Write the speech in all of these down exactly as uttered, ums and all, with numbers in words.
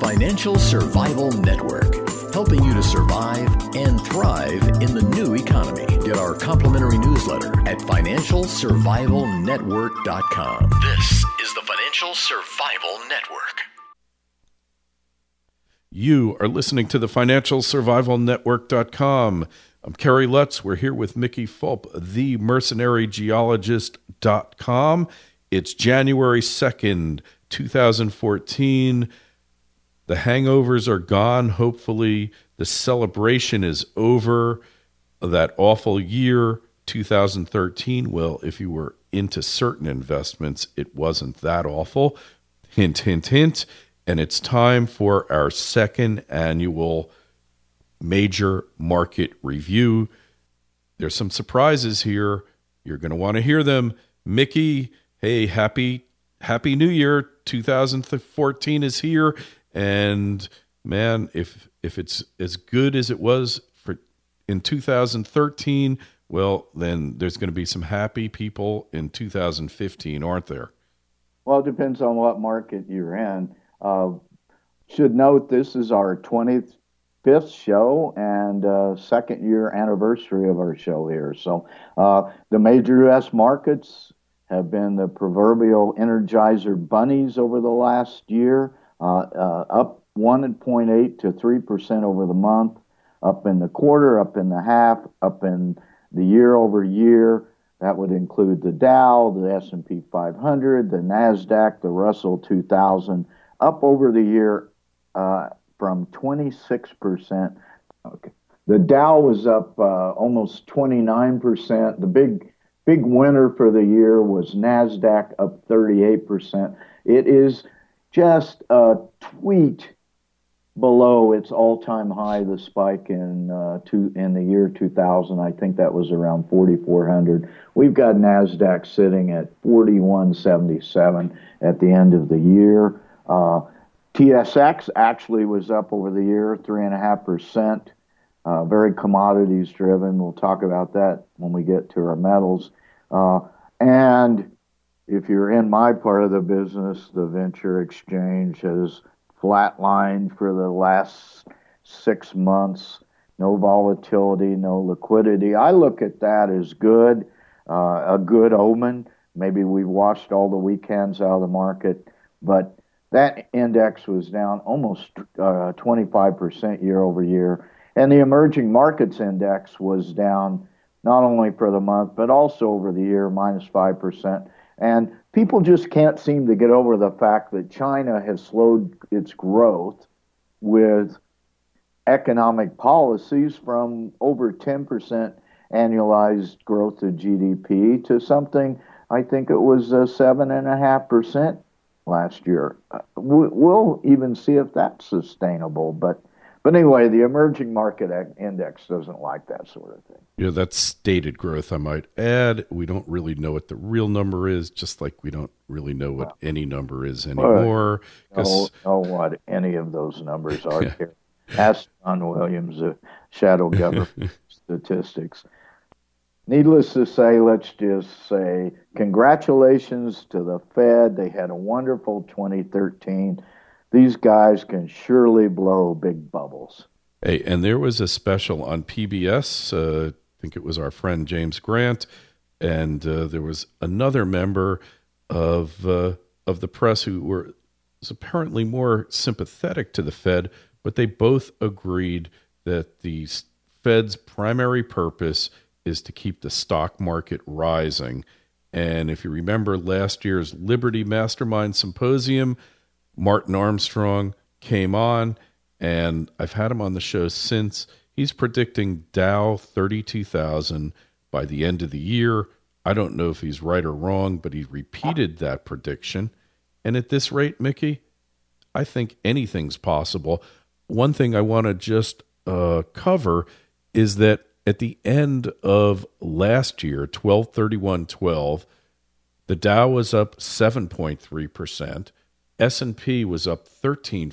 Financial Survival Network, helping you to survive and thrive in the new economy. Get our complimentary newsletter at financial survival network dot com. This is the Financial Survival Network. You are listening to the financial survival network dot com. I'm Kerry Lutz. We're here with Mickey Fulp, the mercenary geologist dot com. It's January second, twenty fourteen. The hangovers are gone, hopefully. The celebration is over. That awful year, two thousand thirteen, well, if you were into certain investments, it wasn't that awful. Hint, hint, hint. And it's time for our second annual major market review. There's some surprises here. You're going to want to hear them. Mickey, hey, happy happy New Year. two thousand fourteen is here. And man, if if it's as good as it was for in two thousand thirteen, well, then there's going to be some happy people in two thousand fifteen, aren't there? Well, it depends on what market you're in. Uh, should note this is our twenty-fifth show and uh, second year anniversary of our show here. So uh, the major U S markets have been the proverbial Energizer bunnies over the last year, uh, uh, up one point eight to three percent over the month, up in the quarter, up in the half, up in the year over year. That would include the Dow, the S and P five hundred, the NASDAQ, the Russell two thousand, up over the year uh, from twenty-six percent. Okay. The Dow was up uh, almost twenty-nine percent. The big big winner for the year was NASDAQ, up thirty-eight percent. It is just a tweet below its all-time high, the spike in uh, two, in the year two thousand. I think that was around forty-four hundred. We've got NASDAQ sitting at forty-one seventy-seven at the end of the year. Uh, T S X actually was up over the year, three point five percent, uh, very commodities driven. We'll talk about that when we get to our metals. Uh, and if you're in my part of the business, the venture exchange has flatlined for the last six months. No volatility, no liquidity. I look at that as good, uh, a good omen. Maybe we've washed all the weekends out of the market, but that index was down almost uh, twenty-five percent year over year. And the emerging markets index was down not only for the month, but also over the year, minus five percent. And people just can't seem to get over the fact that China has slowed its growth with economic policies from over ten percent annualized growth of G D P to something, I think it was uh, seven point five percent last year. Uh, we'll even see if that's sustainable. But but anyway, the emerging market index doesn't like that sort of thing. Yeah, that's stated growth, I might add. We don't really know what the real number is, just like we don't really know what any number is anymore. Know, know what any of those numbers are. Yeah. Here. Ask John Williams of Shadow Government Statistics. Needless to say, let's just say congratulations to the Fed. They had a wonderful twenty thirteen. These guys can surely blow big bubbles. Hey, and there was a special on P B S. Uh, I think it was our friend James Grant, and uh, there was another member of uh, of the press who were was apparently more sympathetic to the Fed, but they both agreed that the Fed's primary purpose is to keep the stock market rising. And if you remember last year's Liberty Mastermind Symposium, Martin Armstrong came on, and I've had him on the show since. He's predicting Dow thirty-two thousand by the end of the year. I don't know if he's right or wrong, but he repeated that prediction. And at this rate, Mickey, I think anything's possible. One thing I want to just uh, cover is that at the end of last year, twelve thirty-one twelve, the Dow was up seven point three percent. S and P was up thirteen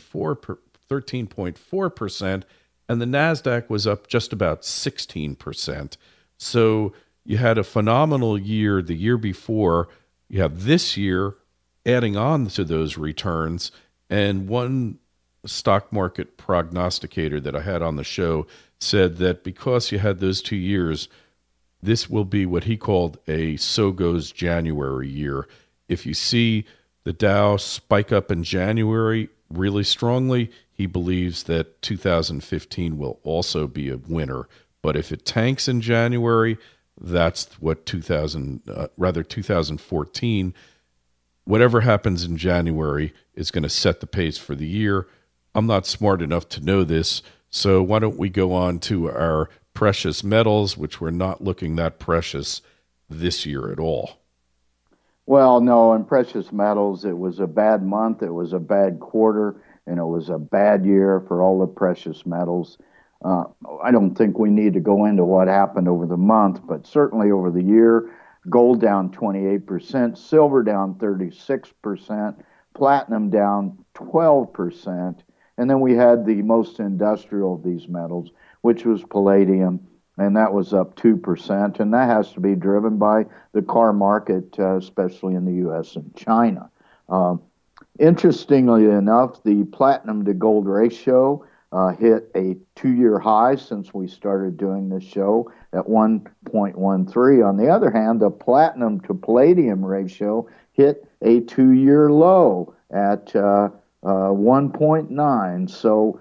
point four percent, and the NASDAQ was up just about sixteen percent. So you had a phenomenal year the year before. You have this year adding on to those returns, and one stock market prognosticator that I had on the show said that because you had those two years, this will be what he called a so goes January year. If you see the Dow spike up in January really strongly, he believes that two thousand fifteen will also be a winner. But if it tanks in January, that's what two thousand, uh, rather two thousand fourteen, whatever happens in January is going to set the pace for the year. I'm not smart enough to know this, so why don't we go on to our precious metals, which were not looking that precious this year at all. Well, no, in precious metals, it was a bad month, it was a bad quarter, and it was a bad year for all the precious metals. Uh, I don't think we need to go into what happened over the month, but certainly over the year, gold down twenty-eight percent, silver down thirty-six percent, platinum down twelve percent, and then we had the most industrial of these metals, which was palladium, and that was up two percent, and that has to be driven by the car market, uh, especially in the U S and China. Uh, interestingly enough, the platinum to gold ratio uh, hit a two-year high since we started doing this show at one point one three. On the other hand, the platinum to palladium ratio hit a two-year low at uh, uh, one point nine. So,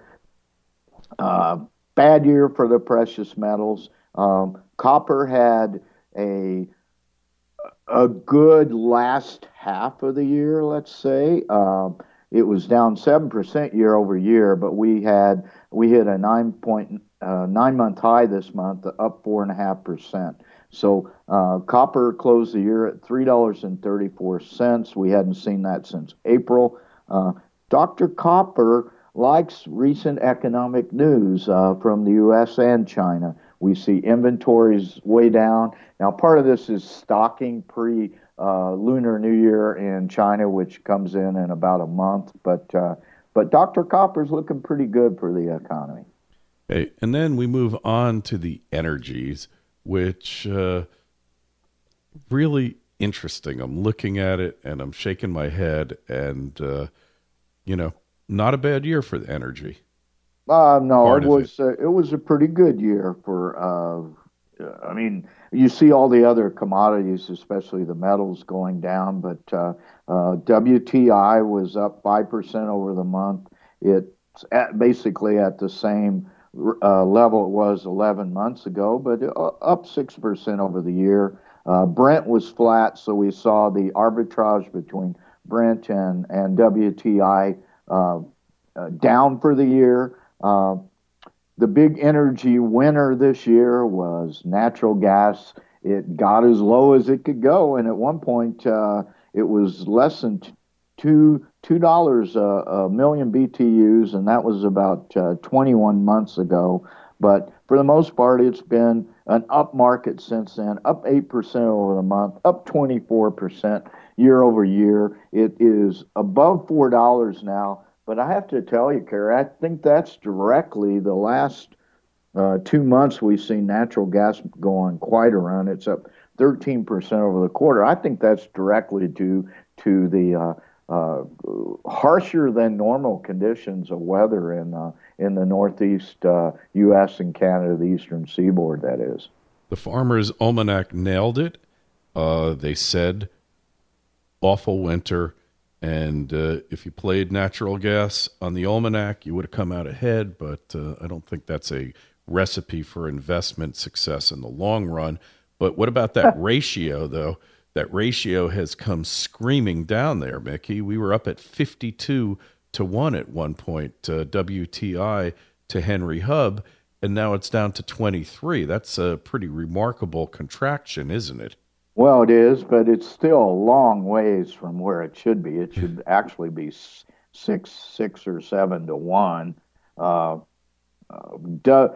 uh, bad year for the precious metals. Um, copper had a a good last half of the year, let's say. Um, it was down seven percent year over year, but we had we hit a nine point uh, nine month high this month, up four and a half percent. So uh, copper closed the year at three dollars and thirty four cents. We hadn't seen that since April. Uh, Doctor Copper likes recent economic news uh, from the U S and China. We see inventories way down. Now, part of this is stocking pre uh, Lunar New Year in China, which comes in in about a month. But uh, but Doctor Copper's looking pretty good for the economy. Okay, and then we move on to the energies, which uh, really interesting. I'm looking at it and I'm shaking my head, and uh, you know, not a bad year for the energy. Uh, no, Part it of was uh, it was a pretty good year for. Uh, I mean, you see all the other commodities, especially the metals, going down, but uh, uh, W T I was up five percent over the month. It's at, basically at the same uh, level it was eleven months ago, but uh, up six percent over the year. Uh, Brent was flat, so we saw the arbitrage between Brent and, and W T I uh, uh, down for the year. Uh, the big energy winner this year was natural gas. It got as low as it could go, and at one point uh, it was less than t- two two dollars a, a million B T Us, and that was about uh, twenty-one months ago. But for the most part, it's been an up market since then, up eight percent over the month, up twenty-four percent year over year. It is above four dollars now. But I have to tell you, Kerry, I think that's directly the last uh, two months we've seen natural gas go on quite a run. It's up thirteen percent over the quarter. I think that's directly due to the uh, uh, harsher than normal conditions of weather in uh, in the northeast uh, U S and Canada, the eastern seaboard, that is. The Farmer's Almanac nailed it. Uh, they said awful winter. And uh, if you played natural gas on the almanac, you would have come out ahead, but uh, I don't think that's a recipe for investment success in the long run. But what about that ratio, though? That ratio has come screaming down there, Mickey. We were up at fifty-two to one at one point, uh, W T I to Henry Hub, and now it's down to twenty-three. That's a pretty remarkable contraction, isn't it? Well, it is, but it's still a long ways from where it should be. It should actually be six, six or seven to one. Uh, uh, du, uh,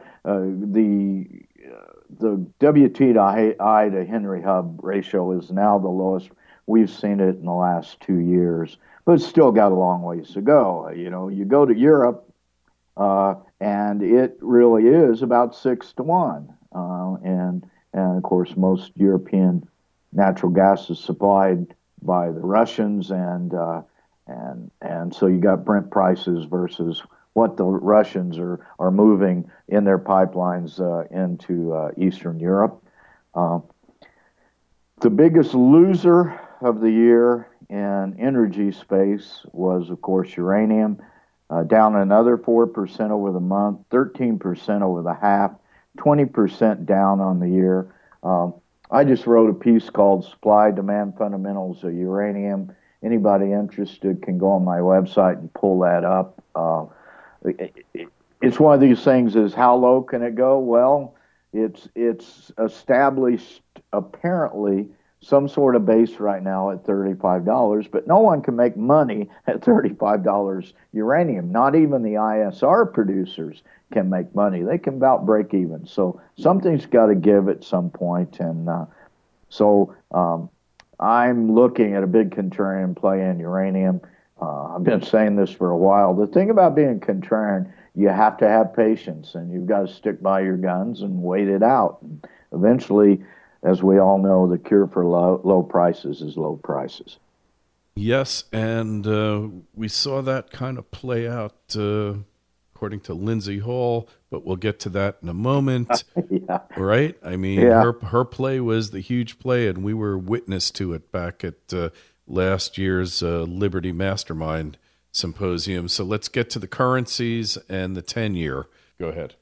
the uh, the W T I to Henry Hub ratio is now the lowest we've seen it in the last two years, but it's still got a long ways to go. You know, you go to Europe, uh, and it really is about six to one, uh, and and of course most European natural gas is supplied by the Russians and uh, and and so you got Brent prices versus what the Russians are are moving in their pipelines uh, into uh, Eastern Europe. Uh, the biggest loser of the year in energy space was, of course, uranium, uh, down another four percent over the month, thirteen percent over the half, twenty percent down on the year. Um, I just wrote a piece called Supply Demand Fundamentals of Uranium. Anybody interested can go on my website and pull that up. Uh, it, it, it's one of these things is how low can it go? Well, it's it's established apparently some sort of base right now at thirty-five dollars, but no one can make money at thirty-five dollars uranium. Not even the I S R producers can make money. They can about break even. So something's got to give at some point. And uh, so um, I'm looking at a big contrarian play in uranium. Uh, I've been saying this for a while. The thing about being contrarian, you have to have patience, and you've got to stick by your guns and wait it out. And eventually, as we all know, the cure for low, low prices is low prices. Yes, and uh, we saw that kind of play out, uh, according to Lindsay Hall, but we'll get to that in a moment. Yeah. Right? I mean, yeah. her her play was the huge play, and we were witness to it back at uh, last year's uh, Liberty Mastermind Symposium. So let's get to the currencies and the ten-year. Go ahead.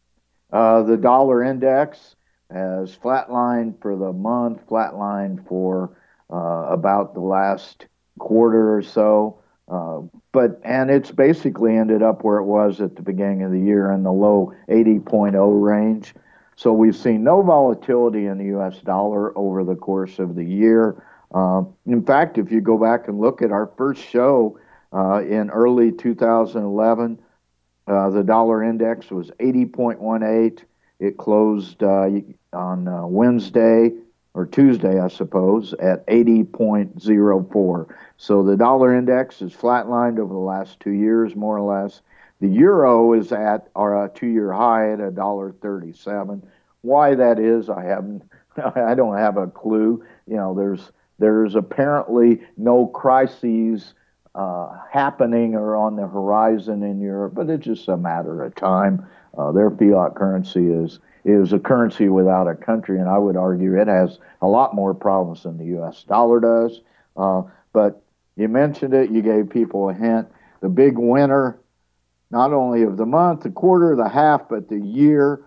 Uh, the dollar index has flatlined for the month, flatlined for uh, about the last quarter or so. Uh, but and it's basically ended up where it was at the beginning of the year in the low eighty point oh range. So we've seen no volatility in the U S dollar over the course of the year. Uh, in fact, if you go back and look at our first show uh, in early two thousand eleven, uh, the dollar index was eighty point one eight. It closed uh, on uh, Wednesday or Tuesday, I suppose, at eighty point oh four. So the dollar index is flatlined over the last two years, more or less. The euro is at our uh, two-year high at one dollar thirty-seven. Why that is, I haven't, I don't have a clue. You know, there's there's apparently no crises uh, happening or on the horizon in Europe, but it's just a matter of time. Uh, their fiat currency is is a currency without a country, and I would argue it has a lot more problems than the U S dollar does. Uh, but you mentioned it, you gave people a hint. The big winner, not only of the month, the quarter, the half, but the year,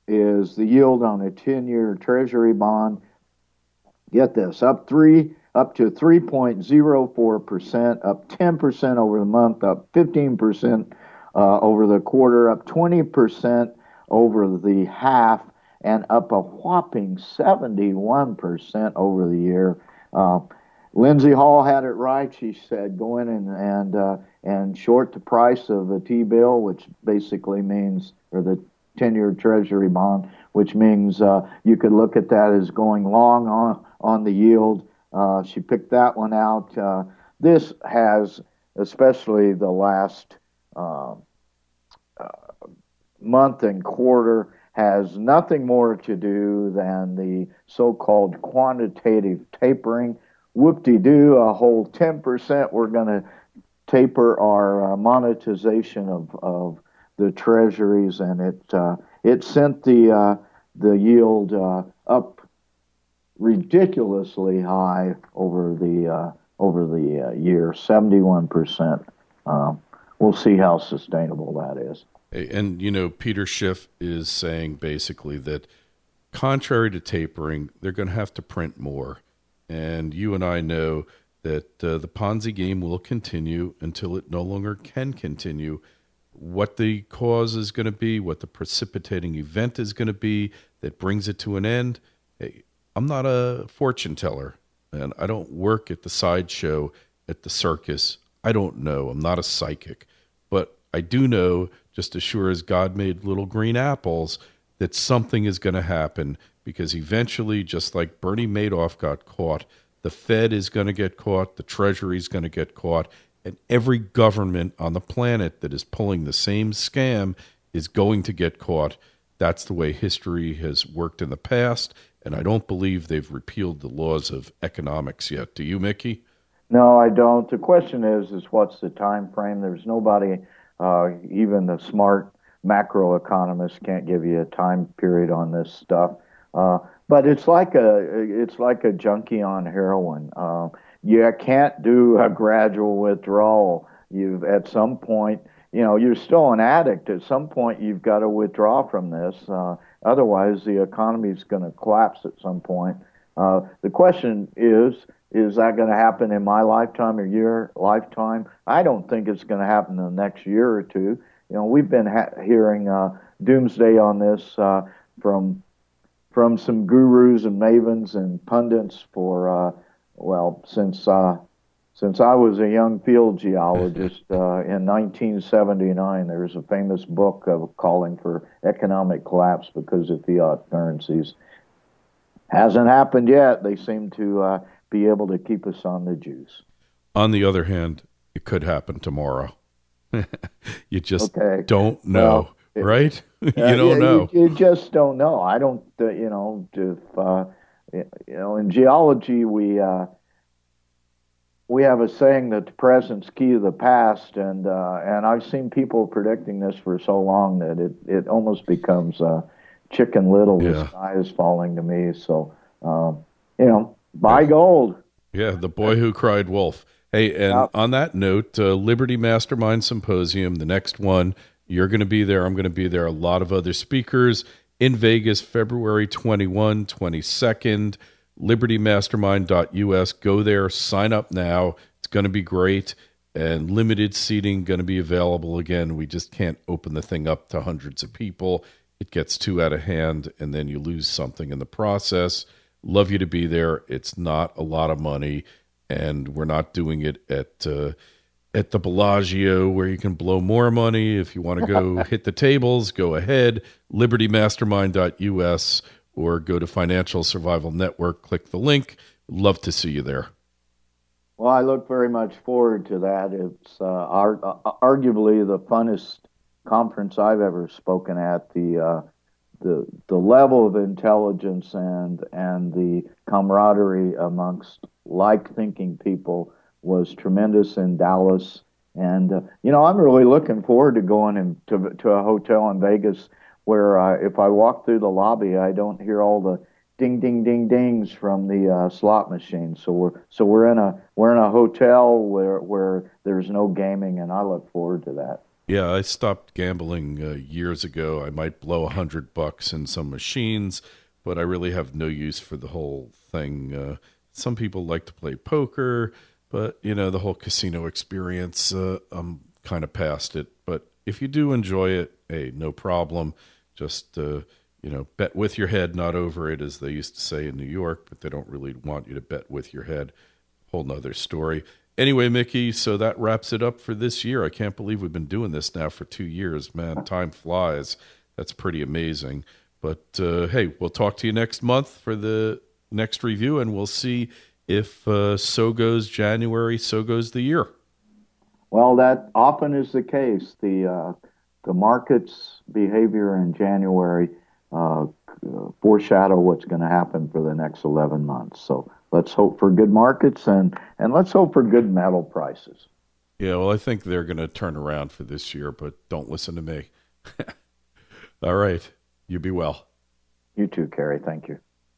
is the yield on a ten-year Treasury bond. Get this, up three, up to three point oh four percent, up ten percent over the month, up fifteen percent uh, over the quarter, up twenty percent over the half, and up a whopping seventy-one percent over the year. Uh, Lindsay Hall had it right. She said go in and and uh, and short the price of a T-bill, which basically means, or the ten-year Treasury bond, which means uh, you could look at that as going long on on the yield. Uh, she picked that one out. Uh, this has, especially the last uh, uh, month and quarter, has nothing more to do than the so-called quantitative tapering. Whoop-de-doo, a whole ten percent we're going to taper our uh, monetization of, of the treasuries, and it uh, it sent the uh, the yield uh, up ridiculously high over the uh, over the uh, year, seventy-one percent. Uh, we'll see how sustainable that is. And you know, Peter Schiff is saying basically that, contrary to tapering, they're going to have to print more. And you and I know that uh, the Ponzi game will continue until it no longer can continue. What the cause is going to be, what the precipitating event is going to be that brings it to an end. Hey, I'm not a fortune teller, and I don't work at the sideshow at the circus. I don't know. I'm not a psychic. But I do know, just as sure as God made little green apples, that something is going to happen, because eventually, just like Bernie Madoff got caught, the Fed is going to get caught, the Treasury is going to get caught, and every government on the planet that is pulling the same scam is going to get caught. That's the way history has worked in the past, and I don't believe they've repealed the laws of economics yet. Do you, Mickey? No, I don't. The question is, is what's the time frame? There's nobody, uh, even the smart macroeconomists can't give you a time period on this stuff. Uh, but it's like a, it's like a junkie on heroin. Uh, you can't do a gradual withdrawal. You've at some point, you know, you're still an addict. At some point, you've got to withdraw from this. Uh, otherwise, the economy is going to collapse at some point. Uh, the question is, is that going to happen in my lifetime or your lifetime? I don't think it's going to happen in the next year or two. You know, we've been ha- hearing uh, doomsday on this uh, from from some gurus and mavens and pundits for uh, well since uh, since I was a young field geologist uh, in nineteen seventy-nine. There was a famous book of calling for economic collapse because of fiat currencies. Hasn't happened yet. They seem to uh, be able to keep us on the juice. On the other hand, it could happen tomorrow. You just okay. don't know, well, right? you uh, don't yeah, know. You, you just don't know. I don't, uh, you know, if, uh, you know, in geology, we uh, we have a saying that the present's key to the past, and uh, and I've seen people predicting this for so long that it, it almost becomes uh, Chicken Little. Yeah. The sky is falling to me. So, um, you know, buy yeah. gold. Yeah, the boy who cried wolf. Hey, and yep. on that note, uh, Liberty Mastermind Symposium, the next one, you're going to be there. I'm going to be there. A lot of other speakers in Vegas, February twenty-first, twenty-second, liberty mastermind dot U S. Go there, sign up now. It's going to be great, and limited seating going to be available again. We just can't open the thing up to hundreds of people. It gets too out of hand, and then you lose something in the process. Love you to be there. It's not a lot of money. And we're not doing it at uh, at the Bellagio where you can blow more money. If you want to go hit the tables, go ahead. liberty mastermind dot U S or go to Financial Survival Network. Click the link. Love to see you there. Well, I look very much forward to that. It's uh, ar- uh, arguably the funnest conference I've ever spoken at. The uh, the the level of intelligence and and the camaraderie amongst like-thinking people was tremendous in Dallas. And, uh, you know, I'm really looking forward to going in, to, to a hotel in Vegas where uh, if I walk through the lobby, I don't hear all the ding, ding, ding, dings from the uh, slot machine. So we're so we're in a we're in a hotel where where there's no gaming, and I look forward to that. Yeah, I stopped gambling uh, years ago. I might blow a hundred bucks in some machines, but I really have no use for the whole thing. Uh, Some people like to play poker, but, you know, the whole casino experience, uh, I'm kind of past it. But if you do enjoy it, hey, no problem. Just, uh, you know, bet with your head, not over it, as they used to say in New York, but they don't really want you to bet with your head. Whole nother story. Anyway, Mickey, so that wraps it up for this year. I can't believe we've been doing this now for two years. Man, time flies. That's pretty amazing. But, uh, hey, we'll talk to you next month for the next review, and we'll see if uh, so goes January, so goes the year. Well, that often is the case. The uh, the market's behavior in January uh, foreshadow what's going to happen for the next eleven months. So let's hope for good markets, and, and let's hope for good metal prices. Yeah, well, I think they're going to turn around for this year, but don't listen to me. All right. You be well. You too, Kerry. Thank you.